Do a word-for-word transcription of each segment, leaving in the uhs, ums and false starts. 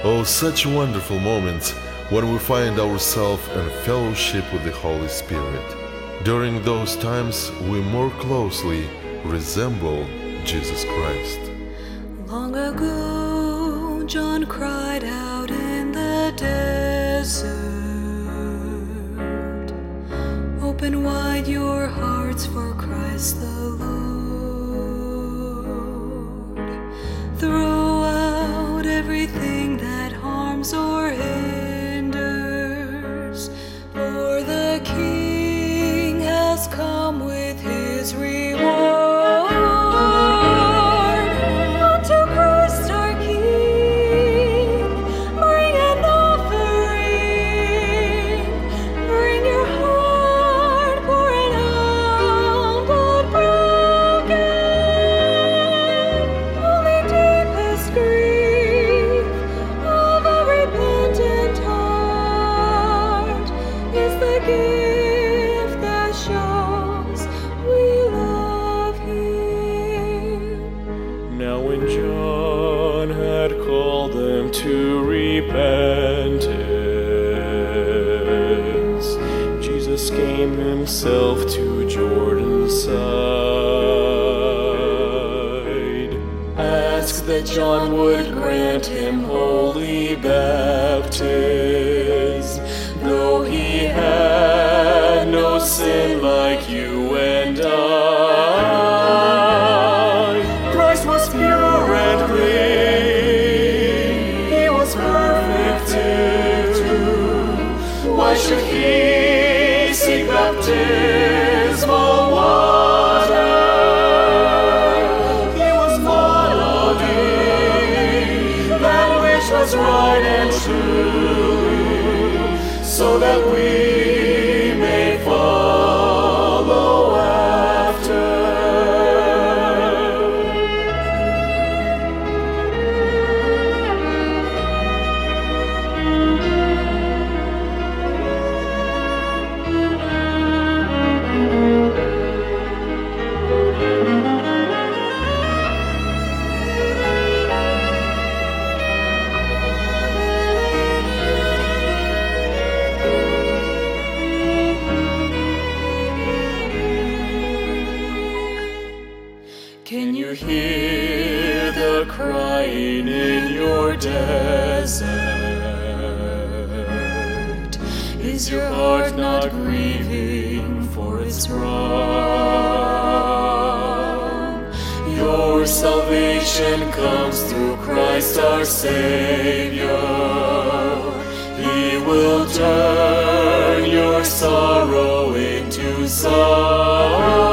Oh, such wonderful moments when we find ourselves in fellowship with the Holy Spirit. During those times, we more closely resemble Jesus Christ. Long ago, John cried out in the desert, "Open wide your hearts for Christ the Lord. Throw out everything that harms or hinders, for the King has come with his reward." Now when John had called them to repentance, Jesus came himself to Jordan's side, asked that John would grant him holy baptism, though he had no sin like you and I. Why should he seek baptismal water? He was following that which was right and true, so that we may follow after. Can you hear the crying in your desert? Is your heart not grieving for its wrong? Your salvation comes through Christ our Savior. He will turn your sorrow into song.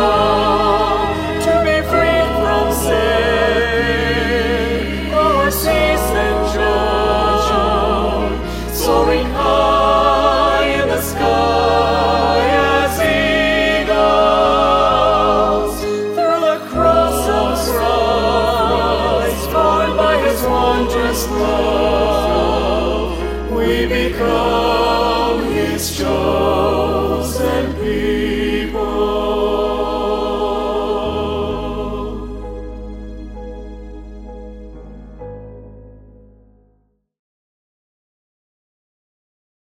Soaring high in the sky as eagles, through the cross of Christ, born by his wondrous love, we become his joy.